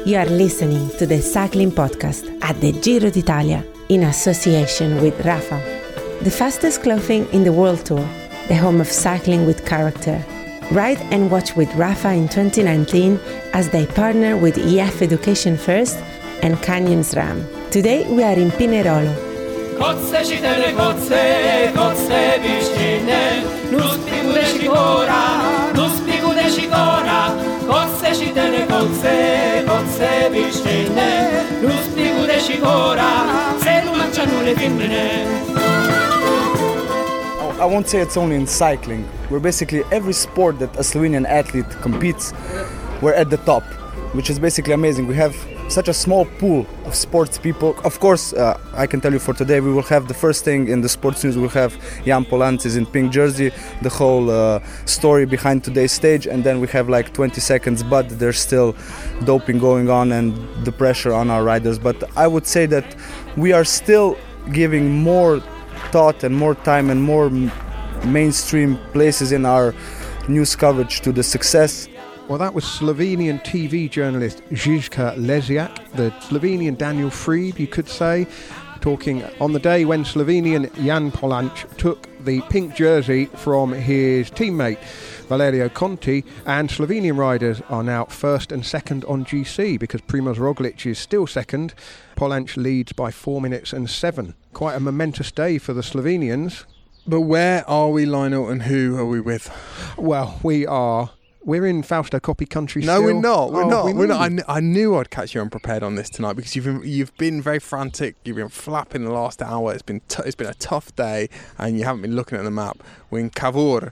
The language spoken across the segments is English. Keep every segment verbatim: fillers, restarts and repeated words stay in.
You are listening to the Cycling Podcast at the Giro d'Italia in association with Rapha, the fastest clothing in the World Tour, the home of cycling with character. Ride and watch with Rapha in twenty nineteen as they partner with E F Education First and Canyon SRAM. Today we are in Pinerolo. Kotce cztery kotce, kotce piszczyny, nus pigude sikora, nus pigude sikora. Kotce cztery kotce, kotce piszczyny, nus pigude sikora, celu mangianule femmine. I won't say it's only in cycling. We're basically every sport that a Slovenian athlete competes, we're at the top, which is basically amazing. We have such a small pool of sports people. Of course, uh, I can tell you for today, we will have the first thing in the sports news, we'll have Jan Polantz in pink jersey, the whole uh, story behind today's stage, and then we have like twenty seconds, but there's still doping going on and the pressure on our riders. But I would say that we are still giving more thought and more time and more m- mainstream places in our news coverage to the success. Well, that was Slovenian T V journalist Žižka Lesiak, the Slovenian Daniel Friebe, you could say, talking on the day when Slovenian Jan Polantz took the pink jersey from his teammate Valerio Conti, and Slovenian riders are now first and second on G C because Primož Roglič is still second. Polantz leads by four minutes and seven. Quite a momentous day for the Slovenians. But where are we, Lionel, and who are we with? Well, we are... We're in Fausto Coppi country no, still. we're not. We're oh, not. We we're not. I, kn- I knew I'd catch you unprepared on this tonight because you've been, you've been very frantic. You've been flapping the last hour. It's been t- it's been a tough day, and you haven't been looking at the map. We're in Cavour,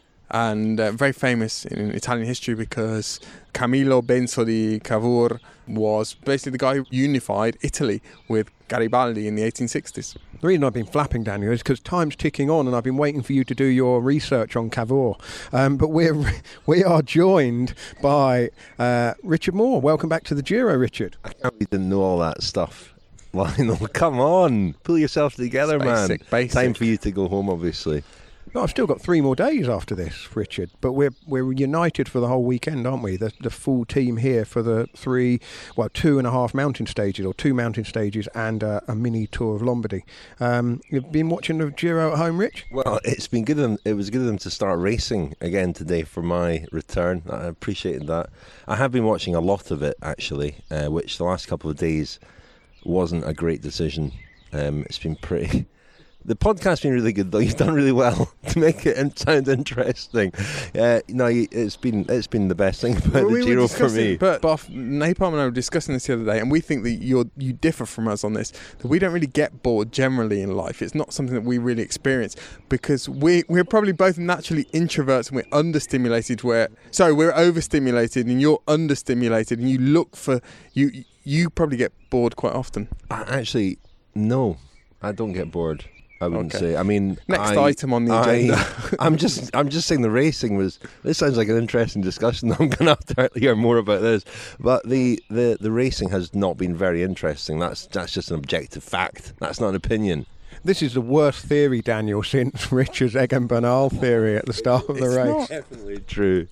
and uh, very famous in Italian history because Camillo Benso di Cavour was basically the guy who unified Italy with Garibaldi in the eighteen sixties. The reason I've been flapping, Daniel, is because time's ticking on and I've been waiting for you to do your research on Cavour. Um, but we're, we are joined by uh, Richard Moore. Welcome back to the Giro, Richard. I can't believe you didn't know all that stuff. Lionel, come on. Pull yourself together, It's man. basic, basic. Time for you to go home, obviously. No, I've still got three more days after this, Richard. But we're we're united for the whole weekend, aren't we? The the full team here for the three, well, two and a half mountain stages, or two mountain stages and uh, a mini tour of Lombardy. Um, you've been watching the Giro at home, Rich? Well, it's been good. Of them, it was good of them to start racing again today for my return. I appreciated that. I have been watching a lot of it, actually, uh, which the last couple of days wasn't a great decision. Um, it's been pretty... The podcast's been really good, though. You've done really well to make it sound interesting. Uh, no, it's been it's been the best thing about Well, the we Giro were for me. But Buff, Napalm and I were discussing this the other day, and we think that you're you differ from us on this. That we don't really get bored generally in life. It's not something that we really experience because we we're probably both naturally introverts and we're understimulated. Where sorry, we're overstimulated and you're understimulated, and you look for you you probably get bored quite often. I actually, no, I don't get bored. I wouldn't Okay. say. I mean, Next I, item on the agenda. I, I'm just, I'm just saying the racing was. This sounds like an interesting discussion. I'm going to have to hear more about this. But the, the, the racing has not been very interesting. That's that's just an objective fact. That's not an opinion. This is the worst theory, Daniel, since Richard's Egan Bernal theory at the start of the It's race. not definitely true.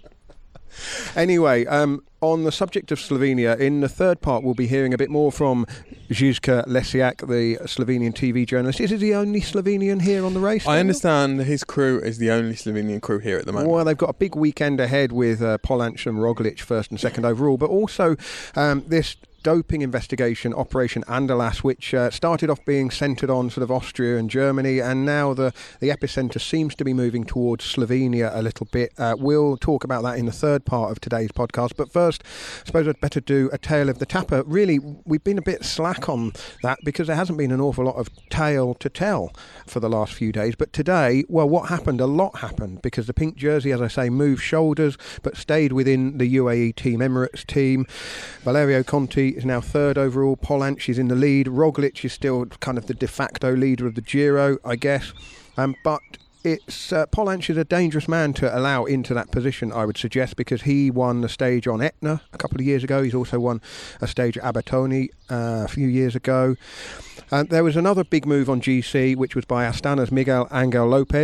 Anyway, um, on the subject of Slovenia, in the third part we'll be hearing a bit more from Žižka Lesiak, the Slovenian T V journalist. Is he the only Slovenian here on the race? I Daniel? understand his crew is the only Slovenian crew here at the moment. Well, they've got a big weekend ahead with uh, Polantz and Roglič first and second overall, but also um, this doping investigation, Operation Anderlas, which uh, started off being centred on sort of Austria and Germany, and now the, the epicentre seems to be moving towards Slovenia a little bit. Uh, we'll talk about that in the third part of today's podcast, but first, I suppose I'd better do a tale of the tapper. Really, we've been a bit slack on that because there hasn't been an awful lot of tale to tell for the last few days, but today, well, what happened? A lot happened because the pink jersey, as I say, moved shoulders, but stayed within the U A E Team Emirates team. Valerio Conti is now third overall. Polantz is in the lead. Roglič is still kind of the de facto leader of the Giro, I guess. Um, but it's uh, Polantz is a dangerous man to allow into that position, I would suggest, because he won the stage on Etna a couple of years ago. He's also won a stage at Abertoni uh, a few years ago. Uh, there was another big move on G C, which was by Astana's Miguel Angel Lopez.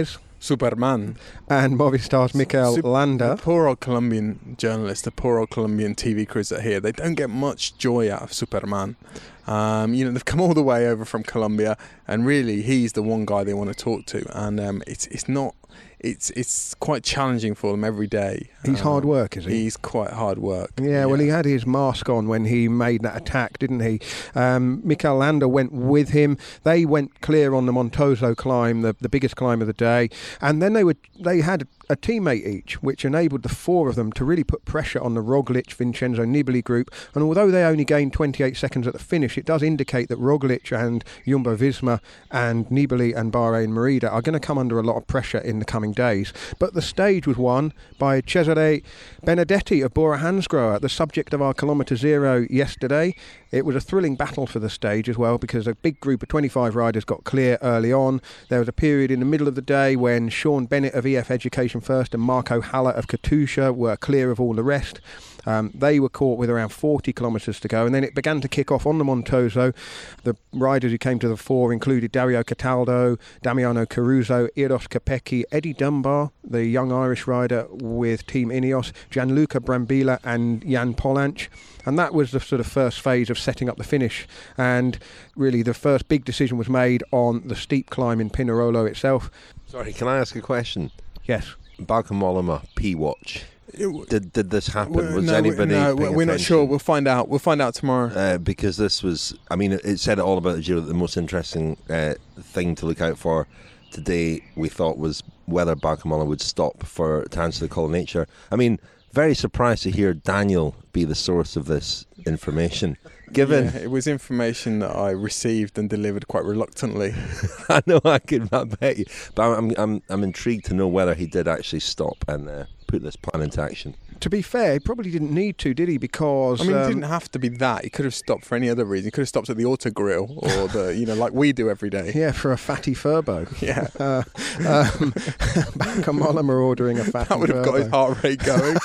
Superman. And Movistar's Mikel Sup- Landa. The poor old Colombian journalists, the poor old Colombian T V crews that are here, they don't get much joy out of Superman. Um, you know, they've come all the way over from Colombia, and really, he's the one guy they want to talk to. And um, it's it's not, it's it's quite challenging for them every day. He's um, hard work, is he? He's quite hard work. Yeah, yeah, well, he had his mask on when he made that attack, didn't he? Um, Mikel Landa went with him. They went clear on the Montoso climb, the, the biggest climb of the day, and then they would they had a teammate each, which enabled the four of them to really put pressure on the Roglic, Vincenzo Nibali group. And although they only gained twenty-eight seconds at the finish, it does indicate that Roglic and Jumbo-Visma and Nibali and Bahrain Merida are going to come under a lot of pressure in the coming days. But the stage was won by Cesare Benedetti of Bora Hansgrohe, the subject of our Kilometre Zero yesterday. It was a thrilling battle for the stage as well, because a big group of twenty-five riders got clear early on. There was a period in the middle of the day when Sean Bennett of E F Education First and Marco Haller of Katusha were clear of all the rest. Um, they were caught with around forty kilometres to go, and then it began to kick off on the Montoso. The riders who came to the fore included Dario Cataldo, Damiano Caruso, Eros Kopecky, Eddie Dunbar, the young Irish rider with Team Ineos, Gianluca Brambilla and Jan Polanc. And that was the sort of first phase of setting up the finish. And really the first big decision was made on the steep climb in Pinerolo itself. Sorry, can I ask a question? Yes. Bauke Mollema, P-Watch. Did did this happen? Well, was no, anybody no, paying we're not attention? sure. We'll find out. We'll find out tomorrow. Uh, because this was, I mean, it, it said it all about the Giro. The most interesting uh, thing to look out for today, we thought, was whether Bauke Mollema would stop for to answer the call of nature. I mean, very surprised to hear Daniel be the source of this information. Given yeah, it was information that I received and delivered quite reluctantly. I know, I could I bet you, but I'm I'm I'm intrigued to know whether he did actually stop and uh, put this plan into action. To be fair, he probably didn't need to, did he? Because I mean, um, it didn't have to be that. He could have stopped for any other reason. He could have stopped at the Auto Grill or the, you know, like we do every day. Yeah, for a fatty Furbo. Yeah. Uh, um, Bauke Mollema ordering a fatty That would have Furbo. got his heart rate going.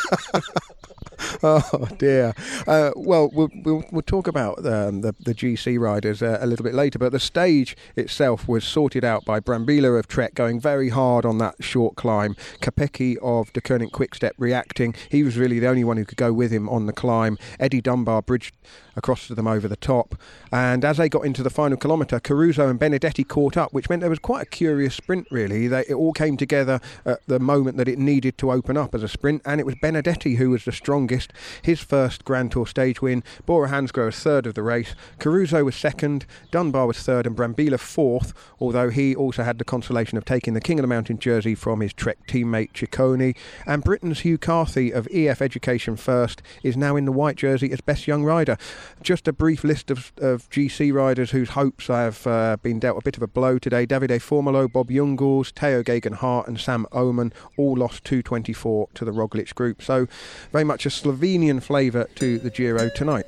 Oh dear. Uh, well, well, we'll we'll talk about um, the the G C riders uh, a little bit later. But the stage itself was sorted out by Brambilla of Trek going very hard on that short climb. Kopecky of De Koning Quickstep reacting. He was really the only one who could go with him on the climb. Eddie Dunbar bridged across to them over the top. And as they got into the final kilometre, Caruso and Benedetti caught up, which meant there was quite a curious sprint, really. They, it all came together at the moment that it needed to open up as a sprint, and it was Benedetti who was the strongest. His first Grand Tour stage win. Bora Hansgrohe was third of the race. Caruso was second. Dunbar was third, and Brambilla fourth, although he also had the consolation of taking the King of the Mountain jersey from his Trek teammate Ciccone. And Britain's Hugh Carthy of E F Education First is now in the white jersey as best young rider. Just a brief list of, of G C riders whose hopes have uh, been dealt a bit of a blow today. Davide Formolo, Bob Jungels, Teo Geoghegan-Hart and Sam Oman all lost two twenty-four to the Roglic group. So very much a Slovenian flavour to the Giro tonight.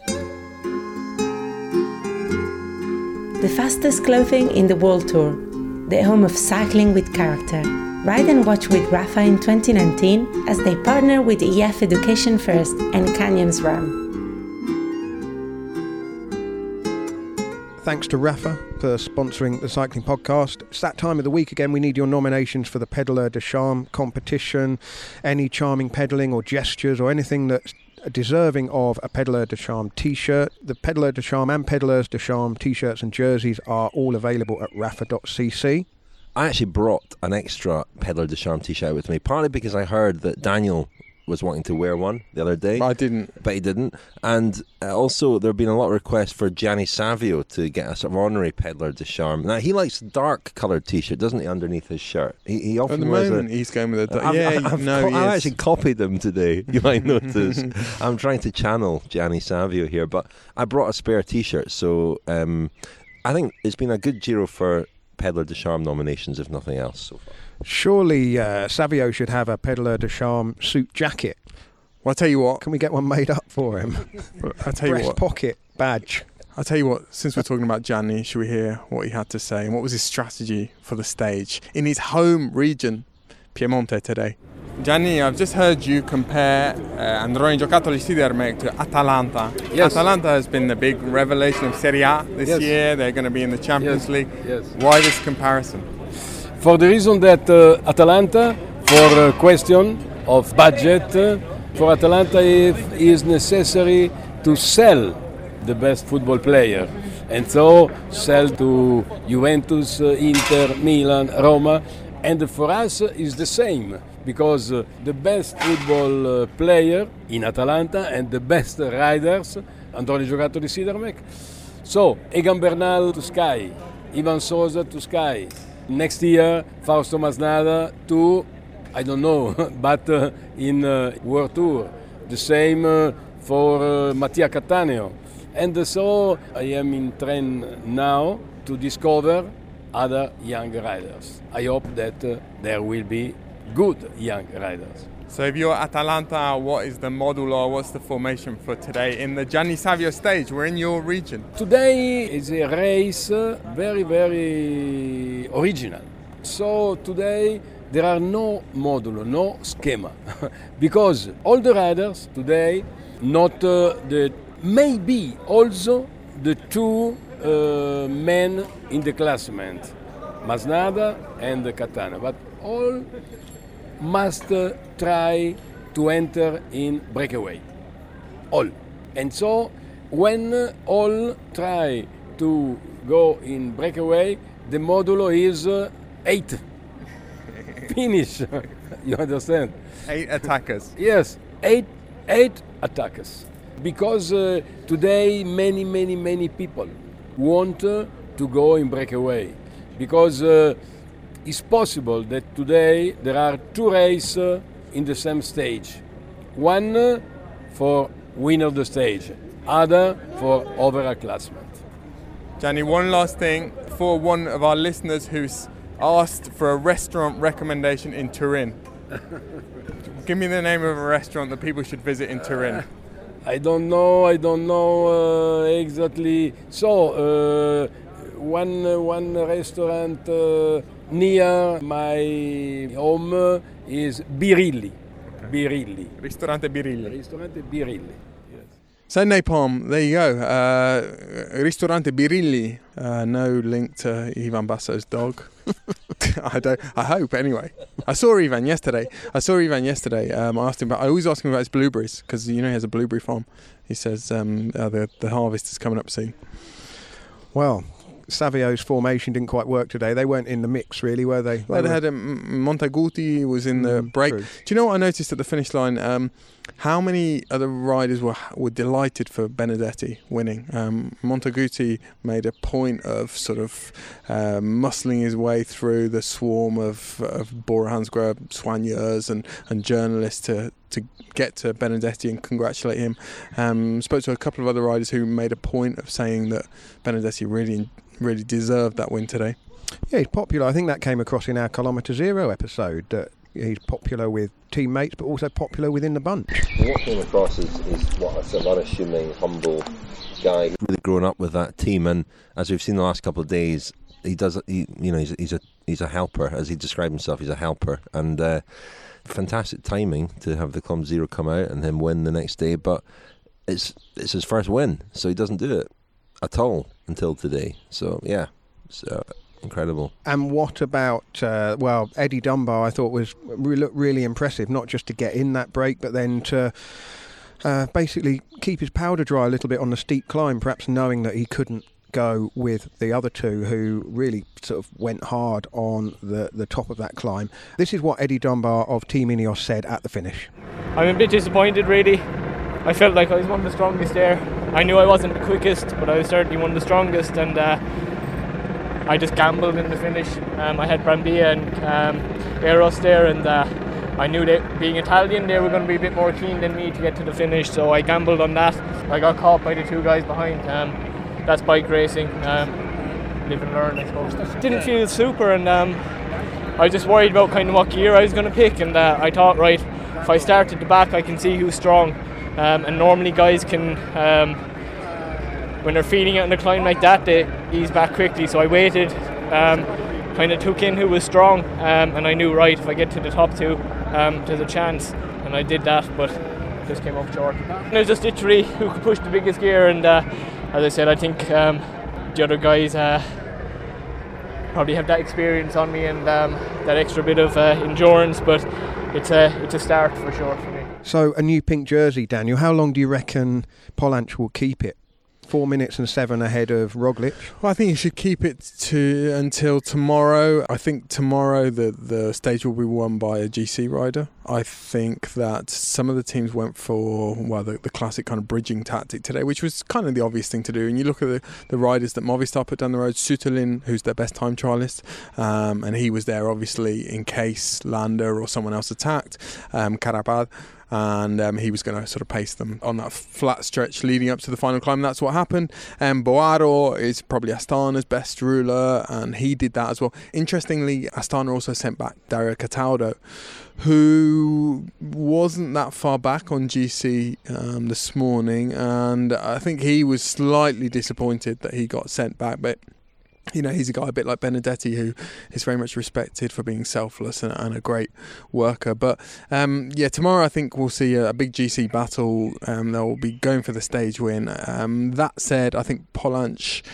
The fastest clothing in the World Tour, the home of cycling with character. Ride and watch with Rafa in twenty nineteen as they partner with E F Education First and Canyons Ram. Thanks to Rafa for sponsoring the cycling podcast. It's that time of the week again. We need your nominations for the Pedaleur de Charme competition. Any charming pedalling or gestures or anything that's deserving of a Pedaleur de Charme t-shirt. The Pedaleur de Charme and Pedaleurs de Charme t-shirts and jerseys are all available at rafa dot c c. I actually brought an extra Pedaleur de Charme t-shirt with me, partly because I heard that Daniel was wanting to wear one the other day. I didn't. But he didn't. And uh, also there have been a lot of requests for Gianni Savio to get a sort of honorary Pedaleur de Charme. Now he likes dark coloured t-shirt, doesn't he, underneath his shirt? He, he often At the wears moment a, he's going with a... I've, yeah, I've, no, co- he I is. actually copied him today, you might notice. I'm trying to channel Gianni Savio here, but I brought a spare t-shirt, so um, I think it's been a good Giro for Pedaleur de Charme nominations, if nothing else so far. Surely uh, Savio should have a Pedaleur de Charme suit jacket. Well, I'll tell you what. Can we get one made up for him? I'll tell you Breast what. pocket badge. I'll tell you what, since we're talking about Gianni, should we hear what he had to say and what was his strategy for the stage in his home region, Piemonte, today? Gianni, I've just heard you compare uh, Androni Giocattoli Sidermec to Atalanta. Yes. Atalanta has been the big revelation of Serie A this Yes. year. They're going to be in the Champions Yes. League. Yes. Why this comparison? For the reason that uh, Atalanta, for a question of budget, uh, for Atalanta it is necessary to sell the best football player. And so sell to Juventus, uh, Inter, Milan, Roma. And for us uh, is the same, because uh, the best football uh, player in Atalanta and the best riders hanno giocato di Sidermec. So, Egan Bernal to Sky, Ivan Sosa to Sky. Next year, Fausto Masnada to, I don't know, but uh, in uh, World Tour. The same uh, for uh, Mattia Cattaneo. And uh, so I am in train now to discover other young riders. I hope that uh, there will be good young riders. So if you're Atalanta, what is the model or what's the formation for today in the Gianni Savio stage? We're in your region. Today is a race uh, very, very original. So today there are no modulo, no schema. Because all the riders today, not uh, the, maybe also the two uh, men in the classement, Masnada and Cattaneo, but all must uh, try to enter in breakaway. All. And so when uh, all try to go in breakaway, the modulo is uh, eight. Finish. You understand? Eight attackers. Yes, eight, eight attackers. Because uh, today many, many, many people want uh, to go in breakaway. Because uh, it's possible that today there are two races uh, in the same stage. One uh, for winner of the stage, other for overall classment. Gianni, one last thing for one of our listeners who's asked for a restaurant recommendation in Turin. Give me the name of a restaurant that people should visit in Turin. Uh, I don't know, I don't know uh, exactly. So, uh, one, uh, one restaurant uh, near my home is Birilli. Birilli. Ristorante Birilli. Ristorante Birilli. Yes. So Napalm, there you go. Uh, Ristorante Birilli. Uh, no link to Ivan Basso's dog. I don't. I hope anyway. I saw Ivan yesterday. I saw Ivan yesterday. Um, I asked him about. I always ask him about his blueberries because you know he has a blueberry farm. He says um, uh, the the harvest is coming up soon. Well, Savio's formation didn't quite work today. They weren't in the mix, really, were they? They, they had um, Montaguti was in the mm, break. True. Do you know what I noticed at the finish line? Um, how many other riders were were delighted for Benedetti winning? Um, Montaguti made a point of sort of uh, muscling his way through the swarm of, of Bora Hansgrohe soigneurs and, and journalists to, to get to Benedetti and congratulate him. Um, spoke to a couple of other riders who made a point of saying that Benedetti really really deserved that win today. Yeah, he's popular. I think that came across in our Kilometre Zero episode, that he's popular with teammates but also popular within the bunch. What came across is, is what a sort of unassuming, humble guy, really grown up with that team, and as we've seen the last couple of days, he does he, you know he's, he's a he's a helper, as he described himself. He's a helper, and uh, fantastic timing to have the Club Zero come out and him win the next day, but it's it's his first win, so he doesn't do it at all until today. So yeah, it's uh, incredible. And what about uh, well, Eddie Dunbar? I thought was re- looked really impressive, not just to get in that break, but then to uh, basically keep his powder dry a little bit on the steep climb, perhaps knowing that he couldn't go with the other two who really sort of went hard on the, the top of that climb. This is what Eddie Dunbar of Team Ineos said at the finish. I'm a bit disappointed, really. I felt like I was one of the strongest there. I knew I wasn't the quickest, but I was certainly one of the strongest, and uh, I just gambled in the finish. Um, I had Brambilla and um, Eros there, and uh, I knew that being Italian, they were going to be a bit more keen than me to get to the finish, so I gambled on that. I got caught by the two guys behind. Um, that's bike racing. Um, live and learn, I suppose. Didn't feel super, and um, I was just worried about kind of what gear I was going to pick, and uh, I thought, right, if I start at the back, I can see who's strong. Um, and normally guys can, um, when they're feeding it on a climb like that, they ease back quickly. So I waited, um, kind of took in who was strong, um, and I knew, right, if I get to the top two, um, there's a chance. And I did that, but just came up short. And it was just literally who could push the biggest gear, and uh, as I said, I think um, the other guys uh, probably have that experience on me and um, that extra bit of uh, endurance, but it's a it's a start for sure for me. So a new pink jersey, Daniel. How long do you reckon Polanc will keep it? Four minutes and seven ahead of Roglic. Well, I think you should keep it to until tomorrow. I think tomorrow the, the stage will be won by a G C rider. I think that some of the teams went for well the, the classic kind of bridging tactic today, which was kind of the obvious thing to do. And you look at the, the riders that Movistar put down the road, Sütterlin, who's their best time trialist, um, and he was there obviously in case Landa or someone else attacked, um, Carapaz. And um, he was going to sort of pace them on that flat stretch leading up to the final climb. That's what happened. And um, Boaro is probably Astana's best ruler, and he did that as well. Interestingly, Astana also sent back Dario Cataldo, who wasn't that far back on G C um, this morning, and I think he was slightly disappointed that he got sent back, but you know, he's a guy a bit like Benedetti who is very much respected for being selfless and, and a great worker. But um, yeah, tomorrow I think we'll see a, a big G C battle. Um, they'll be going for the stage win. Um, that said, I think Polanc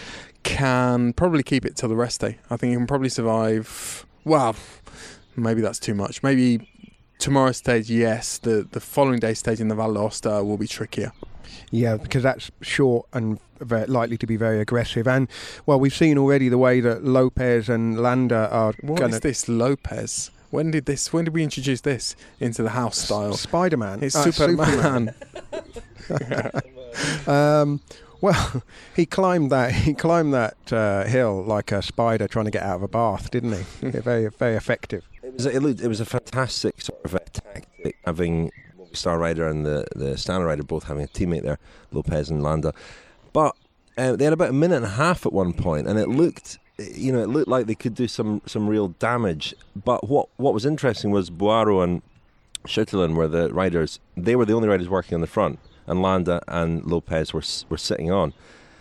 can probably keep it till the rest day. I think he can probably survive. Well, maybe that's too much. Maybe tomorrow's stage, yes. The, the following day stage in the Val d'Aosta will be trickier. Yeah, because that's short and very likely to be very aggressive. And, well, we've seen already the way that Lopez and Landa are What gonna... is this Lopez? When did this? When did we introduce this into the house style? Spider-Man. It's uh, Superman. Superman. um, well, he climbed that. He climbed that uh, hill like a spider trying to get out of a bath, didn't he? very, very effective. It was. It, looked, it was a fantastic sort of a tactic, having Star Rider and the the Astana rider both having a teammate there, Lopez and Landa. But uh, they had about a minute and a half at one point, and it looked, you know, it looked like they could do some, some real damage. But what what was interesting was Boaro and Sütterlin were the riders. They were the only riders working on the front, and Landa and Lopez were were sitting on.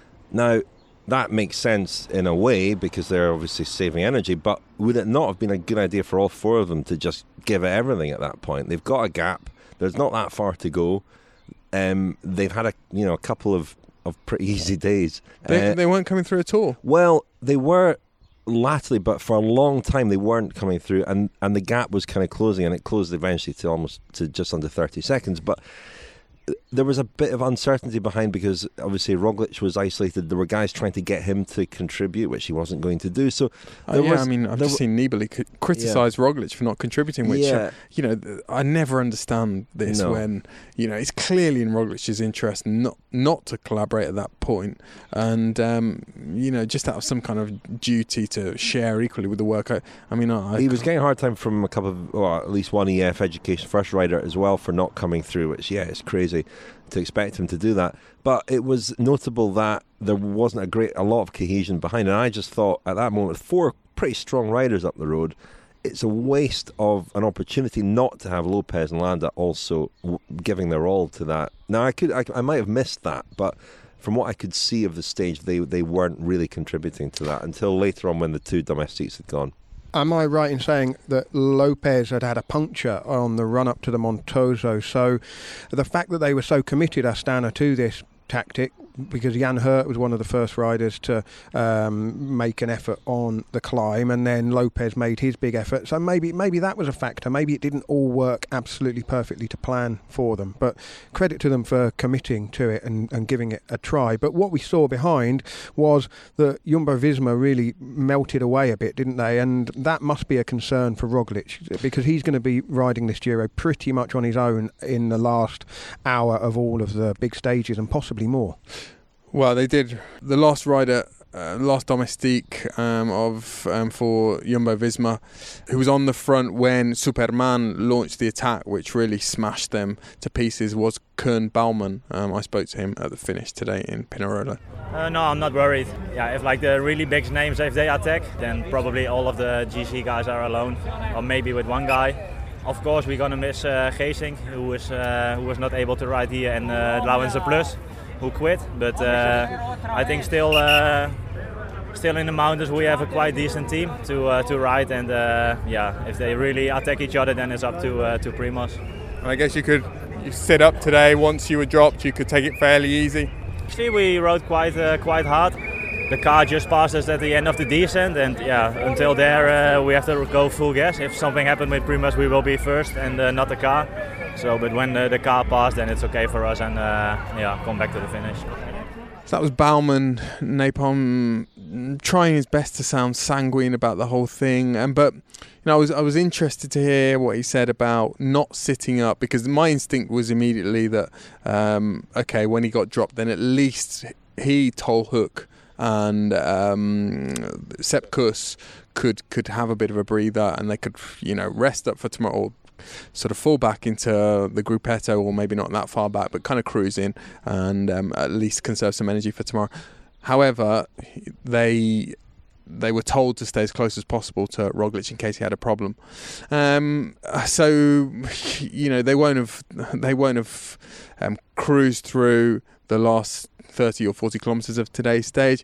Now that makes sense in a way because they're obviously saving energy. But would it not have been a good idea for all four of them to just give it everything at that point? They've got a gap. There's not that far to go. Um, they've had a you know a couple of, of pretty easy days. They, uh, they weren't coming through at all. Well, they were latterly, but for a long time they weren't coming through, and, and the gap was kind of closing, and it closed eventually to almost to just under thirty seconds. But there was a bit of uncertainty behind because obviously Roglic was isolated. There were guys trying to get him to contribute, which he wasn't going to do. So uh, yeah, was, I mean, I've just seen Nibali criticise yeah. Roglic for not contributing, which yeah. uh, you know, I never understand this no. when you know it's clearly in Roglic's interest not not to collaborate at that point, and um, you know, just out of some kind of duty to share equally with the work. I, I mean, I, he was getting a hard time from a couple of, well, at least one E F Education First rider as well for not coming through. Which yeah, it's crazy to expect him to do that, but it was notable that there wasn't a great a lot of cohesion behind, and I just thought at that moment, with four pretty strong riders up the road, it's a waste of an opportunity not to have Lopez and Landa also w- giving their all to that. Now I could I, I might have missed that, but from what I could see of the stage, they they weren't really contributing to that until later on when the two domestiques had gone. Am I right in saying that Lopez had had a puncture on the run-up to the Montoso? So the fact that they were so committed, Astana, to this tactic, because Jan Hurt was one of the first riders to um, make an effort on the climb, and then Lopez made his big effort. So maybe maybe that was a factor. Maybe it didn't all work absolutely perfectly to plan for them. But credit to them for committing to it and, and giving it a try. But what we saw behind was that Jumbo-Visma really melted away a bit, didn't they? And that must be a concern for Roglic, because he's going to be riding this Giro pretty much on his own in the last hour of all of the big stages, and possibly more. Well, they did. The last rider, uh, last domestique um, of um, for Jumbo-Visma, who was on the front when Superman launched the attack, which really smashed them to pieces, was Koen Bouwman. Um, I spoke to him at the finish today in Pinerolo. Uh, no, I'm not worried. Yeah, if like the really big names, if they attack, then probably all of the G C guys are alone, or maybe with one guy. Of course, we're gonna miss uh, Geesink, who was uh, who was not able to ride here, and uh, Laurensen Plus, who quit. But uh, I think still, uh, still in the mountains, we have a quite decent team to uh, to ride. And uh, yeah, if they really attack each other, then it's up to uh, to Primoz. And I guess you could you sit up today. Once you were dropped, you could take it fairly easy. Actually, we rode quite uh, quite hard. the car just passed us at the end of the descent, and yeah, until there uh, we have to go full gas. If something happened with Primož, we will be first and uh, not the car. So, but when uh, the car passed, then it's okay for us, and uh, yeah, come back to the finish. So that was Baumann, Napalm trying his best to sound sanguine about the whole thing, and but you know, I was I was interested to hear what he said about not sitting up, because my instinct was immediately that um, okay, when he got dropped, then at least he, Tolhoek, and um, Sepp Kuss could could have a bit of a breather, and they could, you know, rest up for tomorrow, or sort of fall back into the gruppetto, or maybe not that far back, but kind of cruise in and um, at least conserve some energy for tomorrow. However, they they were told to stay as close as possible to Roglic in case he had a problem. Um, so you know, they won't have they won't have um, cruised through the last thirty or forty kilometres of today's stage.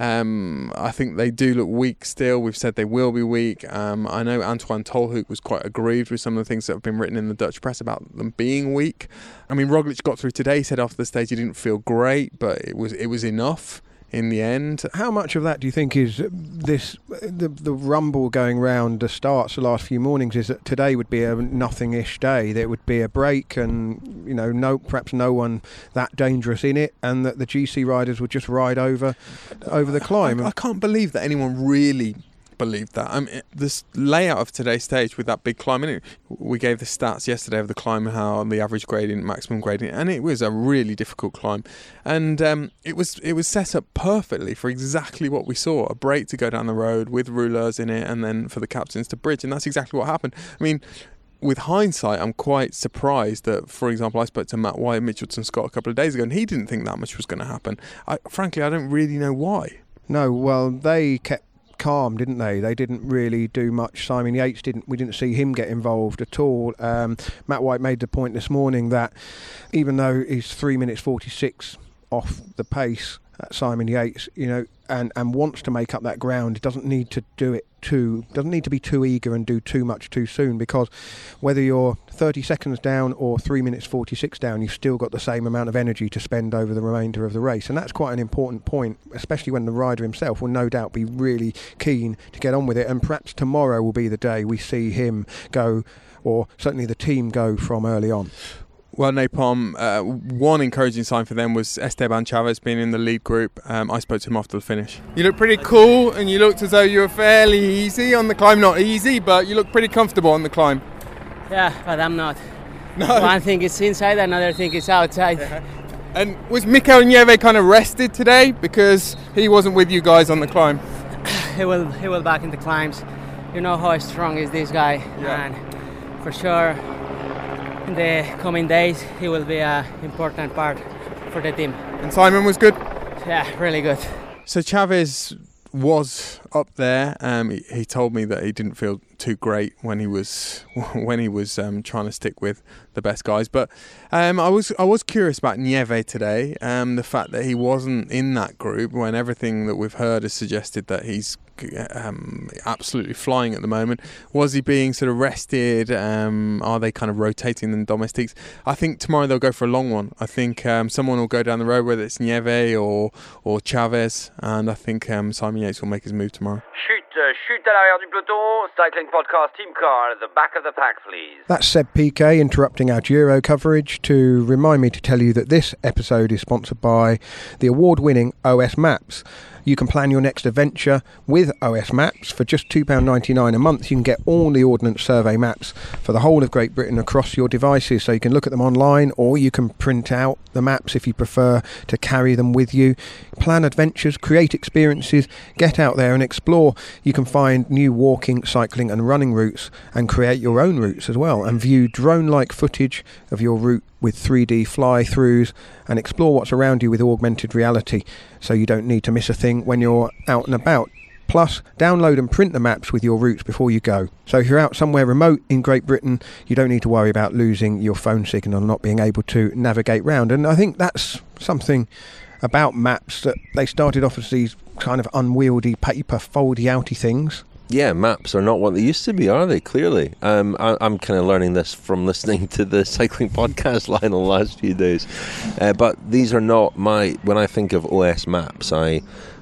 Um, I think they do look weak still. We've said they will be weak. Um, I know Antoine Tolhoek was quite aggrieved with some of the things that have been written in the Dutch press about them being weak. I mean, Roglic got through today. He said after the stage he didn't feel great, but it was it was enough in the end. How much of that do you think is this, the the rumble going round the starts the last few mornings, is that today would be a nothing-ish day, there would be a break and, you know, no perhaps no one that dangerous in it, and that the G C riders would just ride over over the climb? I, I can't believe that anyone really believed that. I mean, this layout of today's stage with that big climb in it, we gave the stats yesterday of the climb, how the average gradient, maximum gradient, and it was a really difficult climb, and um, it was it was set up perfectly for exactly what we saw, a break to go down the road with rouleurs in it, and then for the captains to bridge, and that's exactly what happened. I mean, with hindsight, I'm quite surprised that, for example, I spoke to Matt White, Mitchelton Scott a couple of days ago, and he didn't think that much was going to happen. I, frankly, I don't really know why. No, well, they kept calm, didn't they? They didn't really do much. Simon Yates didn't. We didn't see him get involved at all. Um, Matt White made the point this morning that even though he's three minutes forty-six off the pace, uh, Simon Yates, you know, and and wants to make up that ground, doesn't need to do it too. Doesn't need to be too eager and do too much too soon, because whether you're thirty seconds down or three minutes forty-six down, you've still got the same amount of energy to spend over the remainder of the race, and that's quite an important point, especially when the rider himself will no doubt be really keen to get on with it, and perhaps tomorrow will be the day we see him go, or certainly the team go, from early on. Well, Napalm, uh, one encouraging sign for them was Esteban Chavez being in the lead group. Um, I spoke to him after the finish. You look pretty cool, and you looked as though you were fairly easy on the climb. Not easy, but you look pretty comfortable on the climb. Yeah, but I'm not. No. One thing is inside, another thing is outside. Yeah. And was Mikel Nieve kind of rested today because he wasn't with you guys on the climb? he will he will back in the climbs. You know how strong is this guy, yeah. And for sure in the coming days he will be an important part for the team. And Simon was good? Yeah, really good. So Chavez was up there. Um, he, he told me that he didn't feel too great when he was when he was um, trying to stick with the best guys. But um, I was I was curious about Nieve today. Um, the fact that he wasn't in that group when everything that we've heard has suggested that he's um, absolutely flying at the moment. Was he being sort of rested? Um, are they kind of rotating the domestiques? I think tomorrow they'll go for a long one. I think um, someone will go down the road, whether it's Nieve or or Chavez, and I think um, Simon Yates will make his move tomorrow. Chute, uh, chute à l'arrière du peloton, Cycling Podcast team car at the back of the pack, please. That's Seb Piquet interrupting our Giro coverage to remind me to tell you that this episode is sponsored by the award-winning O S Maps. You can plan your next adventure with O S Maps. For just two pounds ninety-nine a month, you can get all the Ordnance Survey maps for the whole of Great Britain across your devices, so you can look at them online, or you can print out the maps if you prefer to carry them with you. Plan adventures, create experiences, get out there and explore. You can find new walking, cycling and running routes, and create your own routes as well, and view drone-like footage of your route with three D fly-throughs, and explore what's around you with augmented reality, so you don't need to miss a thing when you're out and about. Plus, download and print the maps with your routes before you go. So if you're out somewhere remote in Great Britain, you don't need to worry about losing your phone signal and not being able to navigate round. And I think that's something about maps, that they started off as these kind of unwieldy paper foldy outy things. Yeah, maps are not what they used to be, are they? Clearly. Um, I, I'm kind of learning this from listening to the Cycling Podcast line the last few days. Uh, but these are not my... When I think of O S Maps, I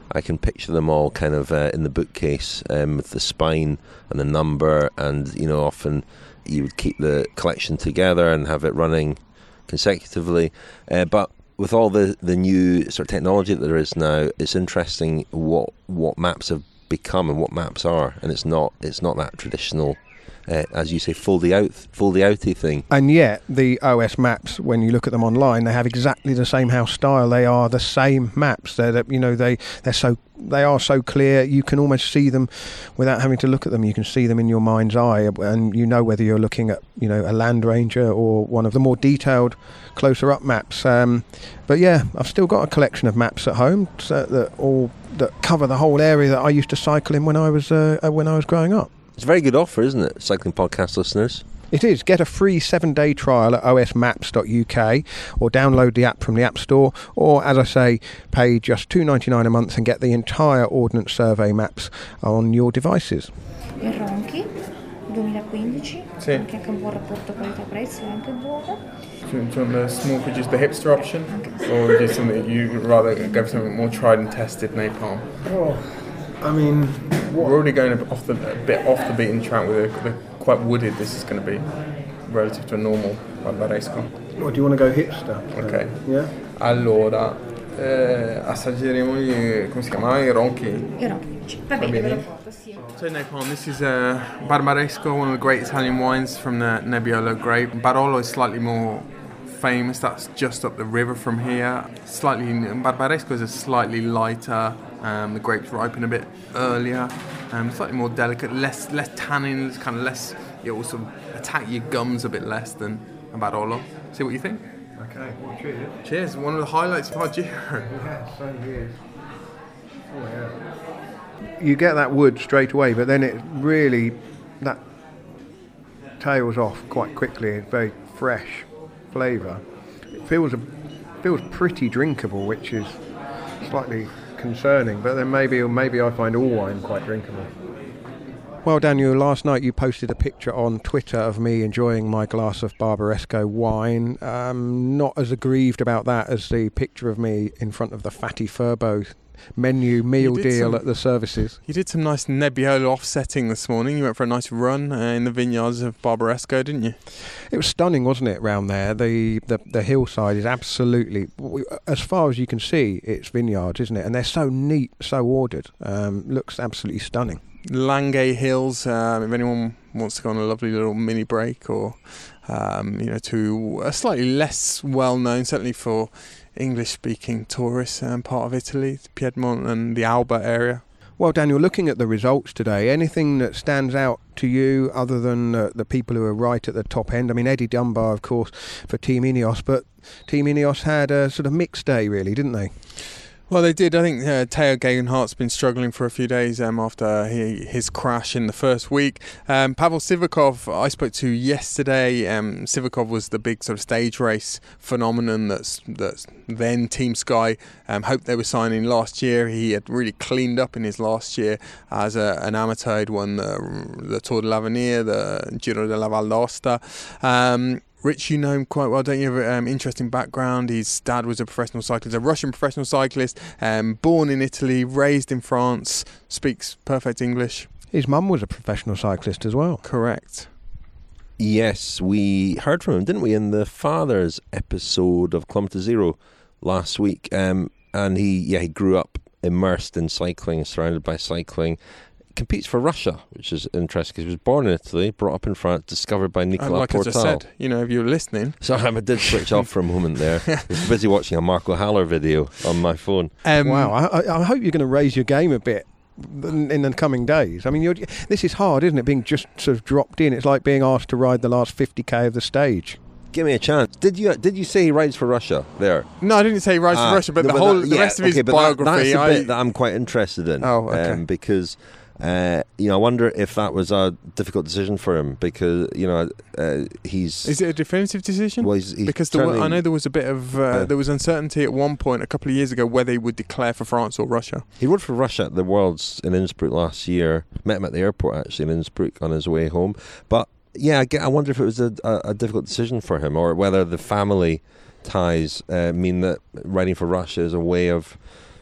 I can picture them all kind of uh, in the bookcase um, with the spine and the number, and you know, often you would keep the collection together and have it running consecutively. Uh, but with all the, the new sort of technology that there is now, it's interesting what what maps have become and what maps are, and it's not it's not that traditional. Uh, as you say, fold out, fold outy thing. And yet, the O S maps, when you look at them online, they have exactly the same house style. They are the same maps. They're, you know, they they're so they are so clear. You can almost see them without having to look at them. You can see them in your mind's eye, and you know whether you're looking at, you know, a Land Ranger or one of the more detailed, closer up maps. Um, but yeah, I've still got a collection of maps at home so that all that cover the whole area that I used to cycle in when I was uh, when I was growing up. It's a very good offer, isn't it, Cycling Podcast listeners? It is. Get a free seven-day trial at o s maps dot u k or download the app from the App Store, or, as I say, pay just two pounds ninety-nine a month and get the entire Ordnance Survey maps on your devices. Il Ronchi duemilaquindici, sì. Anche a buon rapporto qualità-prezzo, è anche buono. Do you want the small produce, the hipster option, or do something you'd rather go for something more tried and tested, napalm? Oh, I mean, we're already going off the a bit off the beaten track with the, the quite wooded. This is going to be relative to a normal Barbaresco. What, do you want to go hipster? Ok. Yeah. Allora, eh, assaggeremo gli, come si chiama? I ronchi. I ronchi. Va bene, ve lo porto, sì. So napalm, this is a Barbaresco, one of the great Italian wines from the Nebbiolo grape. Barolo is slightly more famous. That's just up the river from here. Slightly, Barbaresco is a slightly lighter. Um, the grapes ripen a bit earlier, um, slightly more delicate, less less tannin, kind of less. You also attack your gums a bit less than a Barolo. See what you think? Okay, well, cheers. Cheers. One of the highlights of our Giro. Yeah, so is. Oh yeah. You get that wood straight away, but then it really that tails off quite quickly. It's very fresh flavour. It feels a feels pretty drinkable, which is slightly concerning, but then maybe maybe I find all wine quite drinkable. Well, Daniel, last night you posted a picture on Twitter of me enjoying my glass of Barbaresco wine. Um, not as aggrieved about that as the picture of me in front of the Fatty Furbo menu meal deal some, at the services. You did some nice Nebbiolo offsetting this morning. You went for a nice run uh, in the vineyards of Barbaresco, didn't you? It was stunning, wasn't it, round there? The, the the hillside is absolutely, as far as you can see, it's vineyards, isn't it? And they're so neat, so ordered. Um, looks absolutely stunning. Langhe Hills, um, if anyone wants to go on a lovely little mini break, or um, you know, to a slightly less well-known, certainly for English-speaking tourists, um, part of Italy, Piedmont and the Alba area. Well, Daniel, looking at the results today, anything that stands out to you other than uh, the people who are right at the top end? I mean, Eddie Dunbar, of course, for Team Ineos, but Team Ineos had a sort of mixed day, really, didn't they? Well, they did. I think uh, Teo Gegenhardt's been struggling for a few days um, after he, his crash in the first week. Um, Pavel Sivakov, I spoke to yesterday. Um, Sivakov was the big sort of stage race phenomenon that's, that's then Team Sky um, hoped they were signing last year. He had really cleaned up in his last year as a, an amateur. He'd won the, the Tour de l'Avenir, the Giro della Val d'Aosta. Um, Rich, you know him quite well, don't you? Have an um, interesting background. His dad was a professional cyclist, a Russian professional cyclist, um, born in Italy, raised in France, speaks perfect English. His mum was a professional cyclist as well. Correct. Yes, we heard from him, didn't we, in the Father's episode of Kilometre Zero last week. Um, and he, yeah, he grew up immersed in cycling, surrounded by cycling. Competes for Russia, which is interesting because he was born in Italy, brought up in France, discovered by Nicolas like Portal. Like I just said, you know, if you were listening. Sorry, I did switch off for a moment there. I was busy watching a Marco Haller video on my phone. Um, wow, I, I hope you're going to raise your game a bit in, in the coming days. I mean, you're, this is hard, isn't it, being just sort of dropped in? It's like being asked to ride the last fifty k of the stage. Give me a chance. Did you did you say he rides for Russia there? No, I didn't say he rides ah, for Russia, but no, the but whole that, the yeah, rest of okay, his but biography. That, that's the I, bit that I'm quite interested in. Oh, okay. Um, because uh, you know, I wonder if that was a difficult decision for him because you know uh, he's. Is it a definitive decision? Well, he's, he's because the, I know there was a bit of uh, uh, there was uncertainty at one point a couple of years ago whether he would declare for France or Russia. He rode for Russia at the Worlds in Innsbruck last year. Met him at the airport actually in Innsbruck on his way home, but. Yeah, I wonder if it was a, a, a difficult decision for him, or whether the family ties uh, mean that riding for Russia is a way of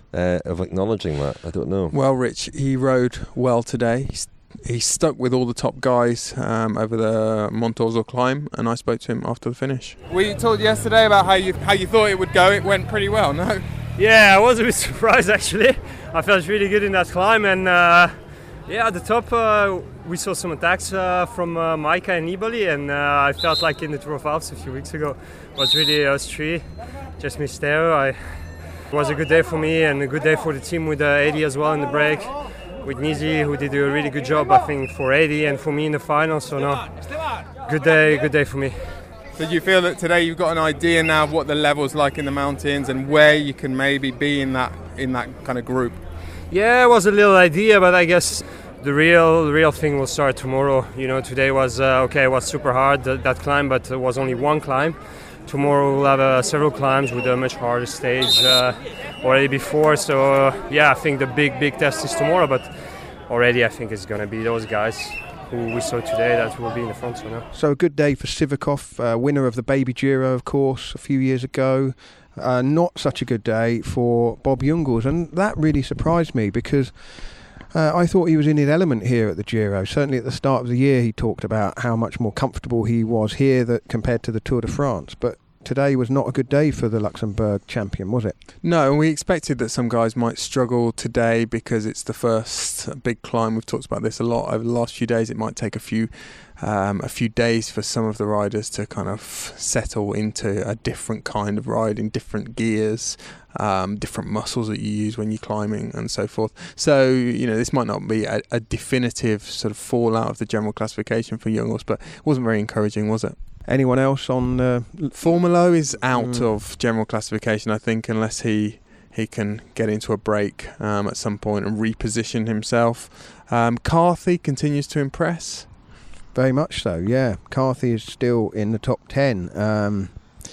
uh, of acknowledging that. I don't know. Well, Rich, he rode well today. He's, he stuck with all the top guys um, over the Montoso climb, and I spoke to him after the finish. We talked yesterday about how you how you thought it would go. It went pretty well, no? Yeah, I was a bit surprised actually. I felt really good in that climb, and uh, yeah, at the top uh, we saw some attacks uh, from uh, Maika and Nibali, and uh, I felt like in the Tour of Alps a few weeks ago it was really us three, just missed there. I, it was a good day for me and a good day for the team with uh, Eddie as well in the break, with Nisi, who did a really good job I think for Eddie and for me in the final. So no, good day, good day for me. So do you feel that today you've got an idea now of what the level's like in the mountains and where you can maybe be in that in that kind of group? Yeah, it was a little idea, but I guess the real the real thing will start tomorrow. You know, today was uh, okay, it was super hard that, that climb, but it was only one climb. Tomorrow we'll have uh, several climbs with a much harder stage uh, already before. So uh, yeah, I think the big big test is tomorrow, but already I think it's going to be those guys who we saw today that will be in the front. So, now. So a good day for Sivakov, uh, winner of the Baby Giro, of course, a few years ago. Uh, not such a good day for Bob Jungels, and that really surprised me because uh, I thought he was in his element here at the Giro. Certainly at the start of the year he talked about how much more comfortable he was here that compared to the Tour de France, but today was not a good day for the Luxembourg champion, was it? No, and we expected that some guys might struggle today because it's the first big climb. We've talked about this a lot over the last few days. It might take a few um, a few days for some of the riders to kind of settle into a different kind of ride in different gears, um, different muscles that you use when you're climbing and so forth. So, you know, this might not be a, a definitive sort of fallout of the general classification for Jungels, but it wasn't very encouraging, was it? Anyone else on uh, Formolo is out mm. of general classification, I think, unless he he can get into a break um, at some point and reposition himself. Um, Carthy continues to impress. Very much so, yeah. Carthy is still in the top ten. Um,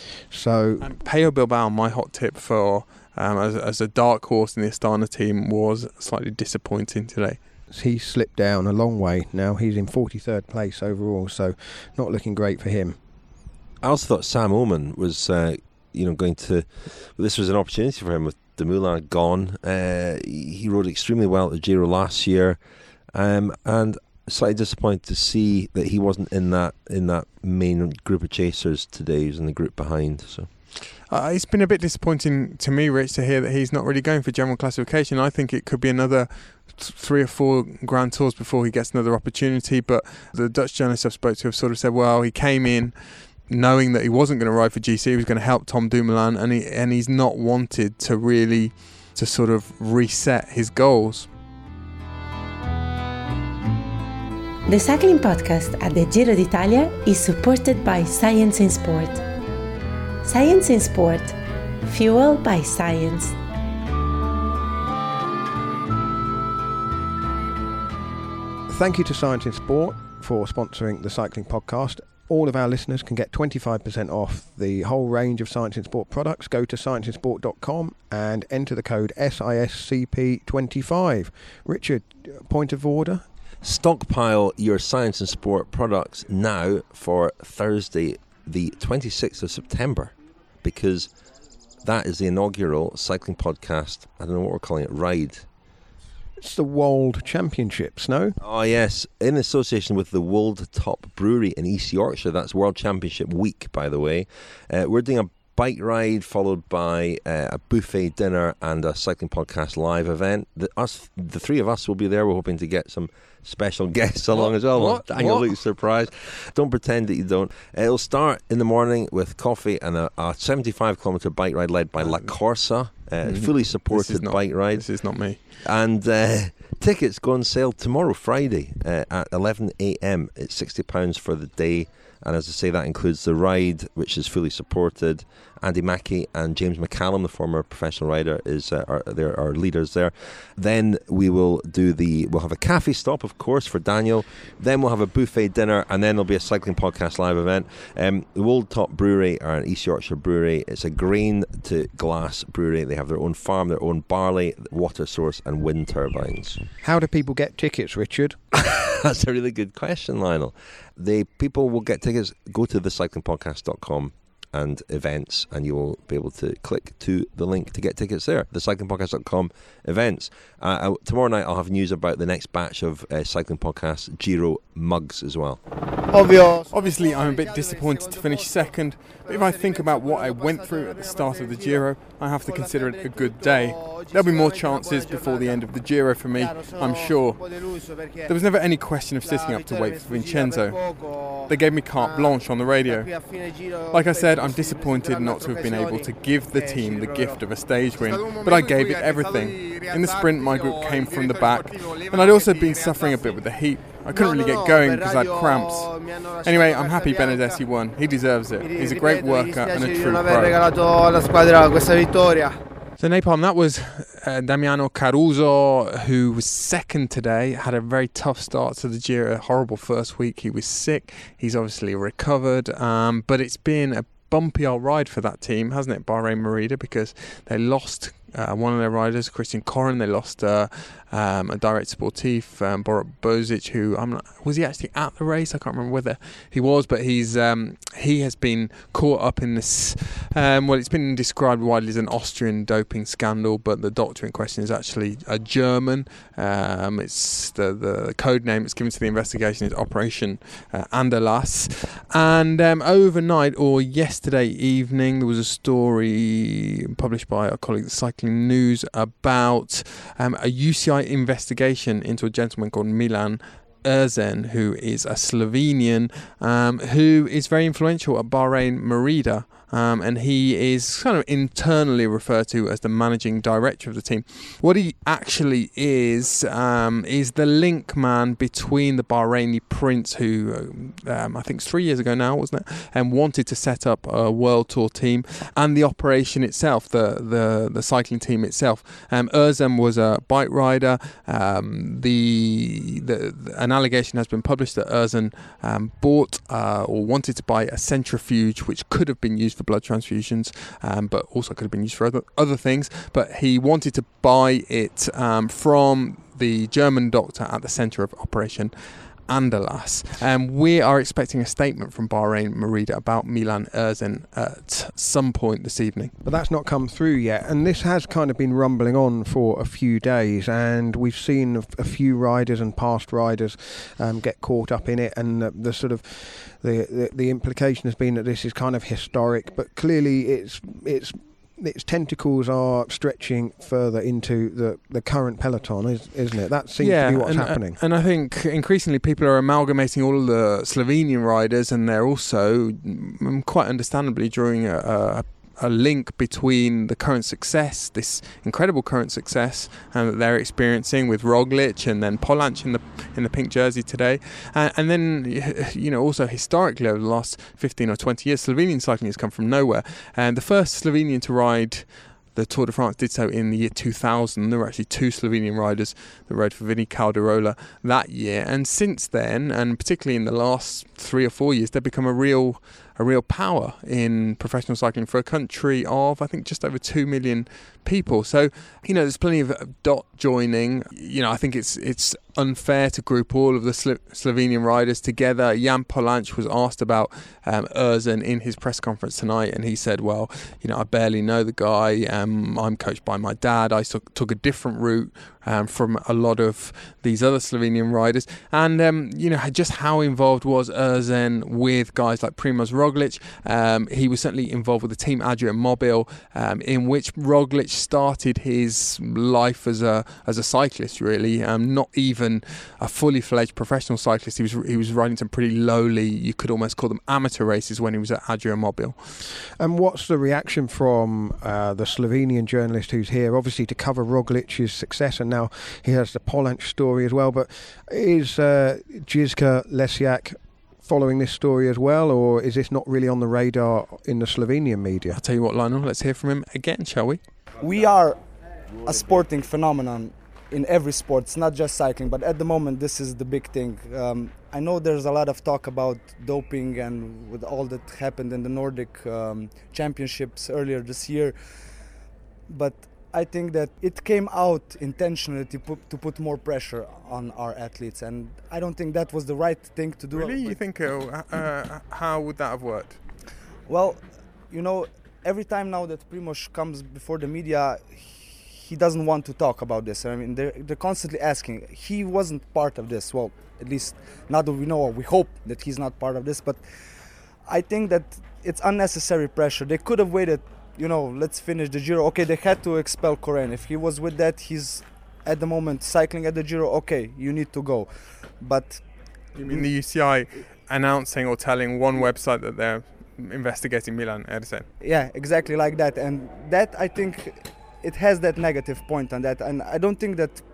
so and Pello Bilbao, my hot tip for um, as, as a dark horse in the Astana team, was slightly disappointing today. He slipped down a long way now. He's in forty-third place overall, so not looking great for him. I also thought Sam Oman was, uh, you know, going to. Well, this was an opportunity for him with Dumoulin gone. Uh, he rode extremely well at the Giro last year, um, and slightly disappointed to see that he wasn't in that in that main group of chasers today. He was in the group behind. So. Uh, it's been a bit disappointing to me, Rich, to hear that he's not really going for general classification. I think it could be another th- three or four Grand Tours before he gets another opportunity. But the Dutch journalists I've spoke to have sort of said, well, he came in knowing that he wasn't going to ride for G C, he was going to help Tom Dumoulin, and he and he's not wanted to really to sort of reset his goals. The cycling podcast at the Giro d'Italia is supported by Science in Sport. Science in Sport, fuel by science. Thank you to Science in Sport for sponsoring the cycling podcast. All of our listeners can get twenty-five percent off the whole range of Science in Sport products. Go to science in sport dot com and enter the code S I S C P twenty-five. Richard, point of order? Stockpile your Science in Sport products now for Thursday, the twenty-sixth of September, because that is the inaugural cycling podcast. I don't know what we're calling it, ride. It's the World Championships, no? Oh, yes. In association with the Wold Top Brewery in East Yorkshire. That's World Championship week, by the way. Uh, we're doing a bike ride followed by uh, a buffet dinner and a cycling podcast live event. The, us, the three of us will be there. We're hoping to get some special guests along what? as well. What? Daniel what? looks surprised. Don't pretend that you don't. Uh, it'll start in the morning with coffee and a, a seventy-five kilometre bike ride led by La Corsa. Uh, mm-hmm. Fully supported not, bike ride. This is not me. And uh, tickets go on sale tomorrow, Friday, uh, at eleven a.m. It's sixty pounds for the day. And as I say, that includes the ride, which is fully supported. Andy Mackey and James McCallum, the former professional rider, is uh, are, they're our leaders there. Then we will do the, we'll have a cafe stop, of course, for Daniel. Then we'll have a buffet dinner, and then there'll be a cycling podcast live event. Um, the Wold Top Brewery are an East Yorkshire brewery. It's a grain to glass brewery. They have their own farm, their own barley, water source, and wind turbines. How do people get tickets, Richard? That's a really good question, Lionel. The people will get tickets. Go to the cycling podcast dot com and events, and you'll be able to click to the link to get tickets there. The cycling podcast dot com events. Uh, tomorrow night I'll have news about the next batch of uh, Cycling Podcast Giro mugs as well. Obviously, I'm a bit disappointed to finish second, but if I think about what I went through at the start of the Giro, I have to consider it a good day. There'll be more chances before the end of the Giro for me, I'm sure. There was never any question of sitting up to wait for Vincenzo. They gave me carte blanche on the radio. Like I said, I'm disappointed not to have been able to give the team the gift of a stage win, but I gave it everything. In the sprint, my group came from the back, and I'd also been suffering a bit with the heat. I couldn't really get going because I had cramps. Anyway, I'm happy Benedessi won. He deserves it. He's a great worker and a true pro. So Napalm, that was uh, Damiano Caruso, who was second today, had a very tough start to the Giro, a horrible first week. He was sick. He's obviously recovered, um, but it's been a bumpy old ride for that team, hasn't it, Bahrain Merida, because they lost uh, one of their riders, Christian Corren. They lost uh, um, a direct sportif, um, Borut Bozic, who I'm not, was he actually at the race? I can't remember whether he was, but he's um, he has been caught up in this. Um, well, it's been described widely as an Austrian doping scandal, but the doctor in question is actually a German. Um, it's the the code name it's given to the investigation is Operation uh, Anderlas. And um, overnight or yesterday evening, there was a story published by our colleague, the Cycling News, about um, a U C I investigation into a gentleman called Milan Erzen, who is a Slovenian, um, who is very influential at Bahrain Merida. Um, and he is kind of internally referred to as the managing director of the team. What he actually is, um, is the link man between the Bahraini prince, who um, I think it's three years ago now, wasn't it, and wanted to set up a world tour team, and the operation itself, the the, the cycling team itself. Um, Erzem was a bike rider. Um, the, the, the an allegation has been published that Erzem um, bought uh, or wanted to buy a centrifuge which could have been used for blood transfusions, um, but also could have been used for other, other things. But he wanted to buy it um, from the German doctor at the centre of Operation Anderlas. Um, we are expecting a statement from Bahrain Merida about Milan Erzen at some point this evening. But that's not come through yet, and this has kind of been rumbling on for a few days, and we've seen a, a few riders and past riders um, get caught up in it, and the, the sort of the, the the implication has been that this is kind of historic, but clearly it's it's its tentacles are stretching further into the, the current peloton, is, isn't it? That seems yeah, to be what's and, happening. And I think increasingly people are amalgamating all of the Slovenian riders, and they're also, mm, quite understandably, drawing a, a a link between the current success, this incredible current success um, that they're experiencing with Roglic, and then Polanc in the in the pink jersey today, uh, and then you know also historically over the last fifteen or twenty years, Slovenian cycling has come from nowhere. And the first Slovenian to ride the Tour de France did so in the year two thousand. There were actually two Slovenian riders that rode for Vinny Calderola that year, and since then, and particularly in the last three or four years, they've become a real a real power in professional cycling for a country of, I think, just over two million people. So, you know, there's plenty of dot joining. You know, I think it's it's unfair to group all of the Slo- Slovenian riders together. Jan Polanc was asked about um, Erzen in his press conference tonight, and he said, well, you know, I barely know the guy. Um, I'm coached by my dad. I took, took a different route um, from a lot of these other Slovenian riders. And, um, you know, just how involved was Erzen with guys like Primož Roglic. Um, he was certainly involved with the team Adria Mobil, um, in which Roglic started his life as a as a cyclist, really, um, not even a fully fledged professional cyclist. He was he was riding some pretty lowly, you could almost call them amateur races when he was at Adria Mobil. And what's the reaction from uh, the Slovenian journalist who's here, obviously to cover Roglic's success, and now he has the Polanc story as well, but is uh, Žižka Lesiak following this story as well, or is this not really on the radar in the Slovenian media? I'll tell you what, Lionel, let's hear from him again, shall we? We are a sporting phenomenon in every sport. It's not just cycling, but at the moment this is the big thing. Um, I know there's a lot of talk about doping and with all that happened in the Nordic um, championships earlier this year, but I think that it came out intentionally to put, to put more pressure on our athletes, and I don't think that was the right thing to do. Really? You think, uh, uh, how would that have worked? Well, you know, every time now that Primož comes before the media, he doesn't want to talk about this. I mean, they're, they're constantly asking. He wasn't part of this. Well, at least now that we know, we hope that he's not part of this. But I think that it's unnecessary pressure. They could have waited, you know, let's finish the Giro. Okay, they had to expel Koren. If he was with that, he's at the moment cycling at the Giro. Okay, you need to go. But you mean the U C I announcing or telling one website that they're investigating Milan Erzen? Yeah, exactly like that. And that, I think, it has that negative point on that. And I don't think that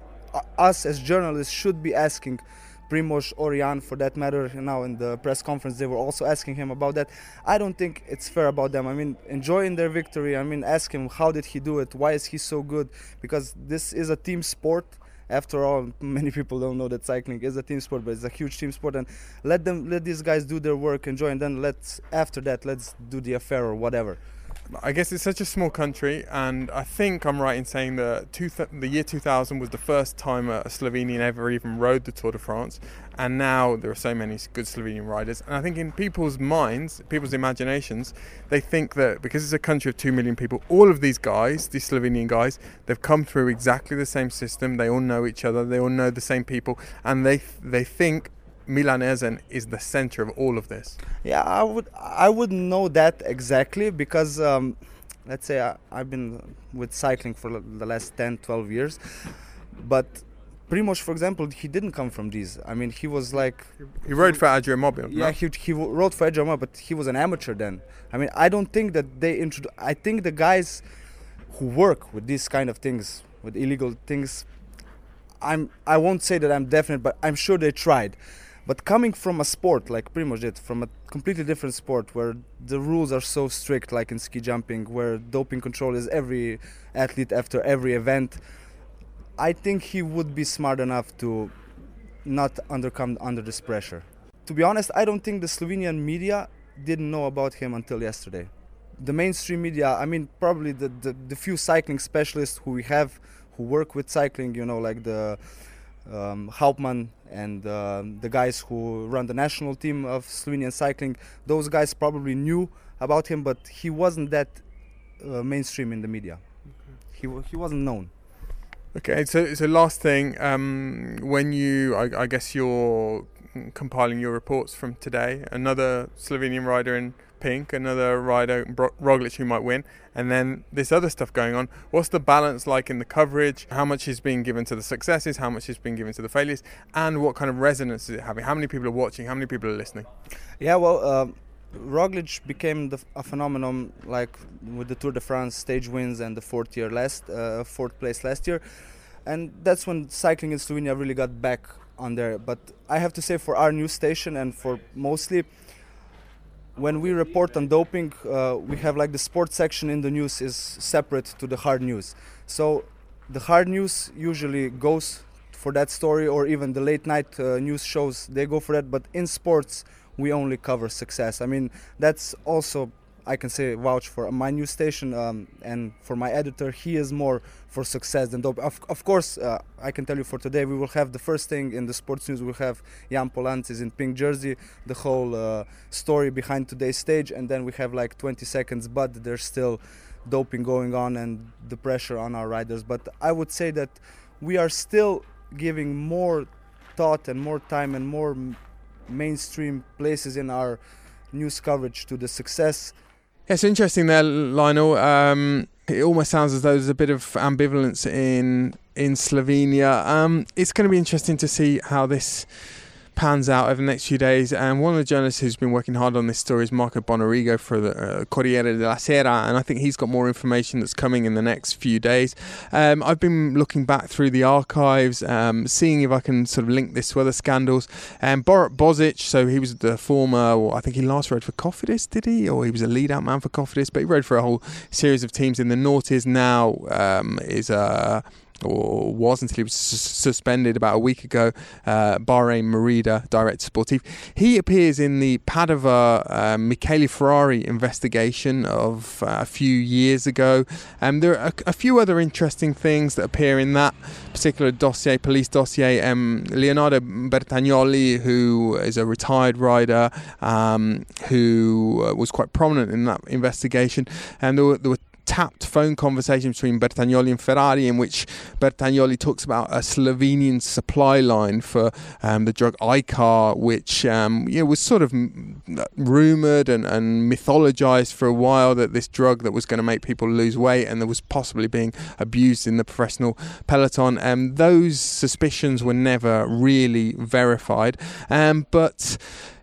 us as journalists should be asking Primož or Jan, for that matter. Now in the press conference they were also asking him about that. I don't think it's fair about them. I mean, enjoying their victory. I mean, ask him how did he do it, why is he so good, because this is a team sport. After all, many people don't know that cycling is a team sport, but it's a huge team sport. And let them, let these guys do their work, enjoy, and then let's after that let's do the affair or whatever. I guess it's such a small country, and I think I'm right in saying that two th- the year two thousand was the first time a Slovenian ever even rode the Tour de France, and now there are so many good Slovenian riders. And I think in people's minds, people's imaginations, they think that because it's a country of two million people, all of these guys, these Slovenian guys, they've come through exactly the same system, they all know each other, they all know the same people, and they th- they think Milan Erzen is the center of all of this. Yeah, I would I wouldn't know that exactly, because um, let's say I, I've been with cycling for the last ten, twelve years, but Primož, for example, he didn't come from these. I mean, he was like... He rode for Adriamobil. Yeah, no? he, he rode for Adriamobil, but he was an amateur then. I mean, I don't think that they introduce... I think the guys who work with these kind of things, with illegal things, I'm I won't say that I'm definite, but I'm sure they tried. But coming from a sport like Primož did, from a completely different sport where the rules are so strict, like in ski jumping, where doping control is every athlete after every event, I think he would be smart enough to not undercome under this pressure. To be honest, I don't think the Slovenian media didn't know about him until yesterday. The mainstream media, I mean, probably the, the, the few cycling specialists who we have who work with cycling, you know, like the um, Hauptmann and uh, the guys who run the national team of Slovenian cycling, those guys probably knew about him, but he wasn't that uh, mainstream in the media. Okay. He w- he wasn't known. Okay, so so last thing, um, when you, I, I guess you're compiling your reports from today, another Slovenian rider in pink, another rider, Bro- Roglic, who might win, and then this other stuff going on. What's the balance like in the coverage? How much is being given to the successes? How much is being given to the failures? And what kind of resonance is it having? How many people are watching? How many people are listening? Yeah, well, uh, Roglic became the, a phenomenon, like with the Tour de France stage wins and the fourth year last, uh, fourth place last year, and that's when cycling in Slovenia really got back on there. But I have to say, for our news station and for mostly, when we report on doping, uh, we have like the sports section in the news is separate to the hard news. So the hard news usually goes for that story, or even the late night uh, news shows, they go for that. But in sports, we only cover success. I mean, that's also, I can say, vouch for my news station um, and for my editor. He is more for success than dope. Of, of course, uh, I can tell you for today, we will have the first thing in the sports news. We'll have Jan Polancis in pink jersey, the whole uh, story behind today's stage, and then we have like twenty seconds, but there's still doping going on and the pressure on our riders. But I would say that we are still giving more thought and more time and more m- mainstream places in our news coverage to the success. It's interesting there, Lionel. Um, it almost sounds as though there's a bit of ambivalence in in Slovenia. Um, it's going to be interesting to see how this pans out over the next few days. And one of the journalists who's been working hard on this story is Marco Bonarigo for the uh, Corriere della Sera, and I think he's got more information that's coming in the next few days. Um, I've been looking back through the archives, um, seeing if I can sort of link this to other scandals. And Borut Bozic, so he was the former, well, I think he last rode for Cofidis, did he? Or he was a lead-out man for Cofidis, but he rode for a whole series of teams in the noughties. Now um, is a... Uh, or was until he was s- suspended about a week ago, uh, Bahrain Merida, director sportif. He appears in the Padova uh, Michele Ferrari investigation of uh, a few years ago. Um, there are a, a few other interesting things that appear in that particular dossier, police dossier. Um, Leonardo Bertagnoli, who is a retired rider, um, who uh, was quite prominent in that investigation, and there were, there were tapped phone conversation between Bertagnoli and Ferrari, in which Bertagnoli talks about a Slovenian supply line for um, the drug Icar, which um, you know, was sort of rumoured and, and mythologized for a while, that this drug that was going to make people lose weight and that was possibly being abused in the professional peloton. Um, those suspicions were never really verified, um, but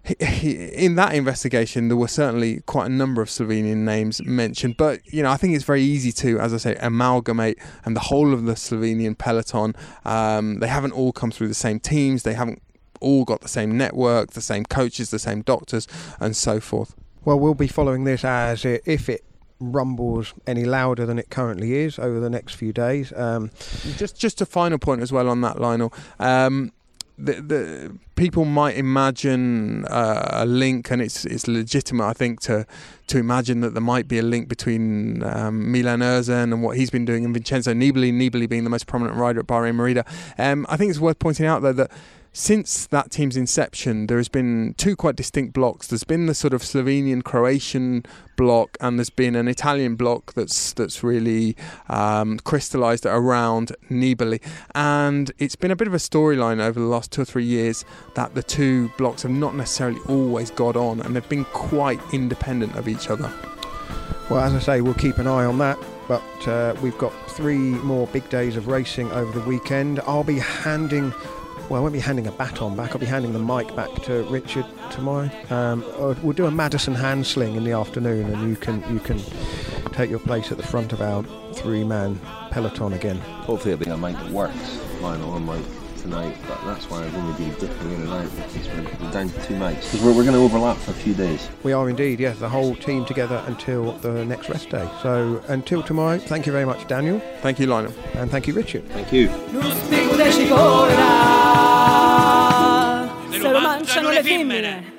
in that investigation there were certainly quite a number of Slovenian names mentioned. But you know, I think it's very easy to, as I say, amalgamate and the whole of the Slovenian peloton. Um, they haven't all come through the same teams, they haven't all got the same network, the same coaches, the same doctors, and so forth. Well, we'll be following this as it, if it rumbles any louder than it currently is over the next few days. Um, just just a final point as well on that, Lionel. Um, The, the people might imagine uh, a link, and it's it's legitimate, I think, to to imagine that there might be a link between um, Milan Erzen and what he's been doing, and Vincenzo Nibali, Nibali being the most prominent rider at Bahrain Merida. Um, I think it's worth pointing out, though, that since that team's inception, there has been two quite distinct blocks. There's been the sort of Slovenian-Croatian block, and there's been an Italian block that's that's really um, crystallised around Nibali. And it's been a bit of a storyline over the last two or three years that the two blocks have not necessarily always got on, and they've been quite independent of each other. Well, as I say, we'll keep an eye on that. But uh, we've got three more big days of racing over the weekend. I'll be handing... Well, I won't be handing a baton back. I'll be handing the mic back to Richard tomorrow. Um, we'll do a Madison hand sling in the afternoon, and you can you can take your place at the front of our three-man peloton again. Hopefully it'll be a mic that works, Lionel, unlike tonight. But that's why I've only been dipping in and out, because we're down to two mics. Because we're, we're going to overlap for a few days. We are indeed, yes. The whole team together until the next rest day. So until tomorrow, thank you very much, Daniel. Thank you, Lionel. And thank you, Richard. Thank you. Se lo mangiano le femmine.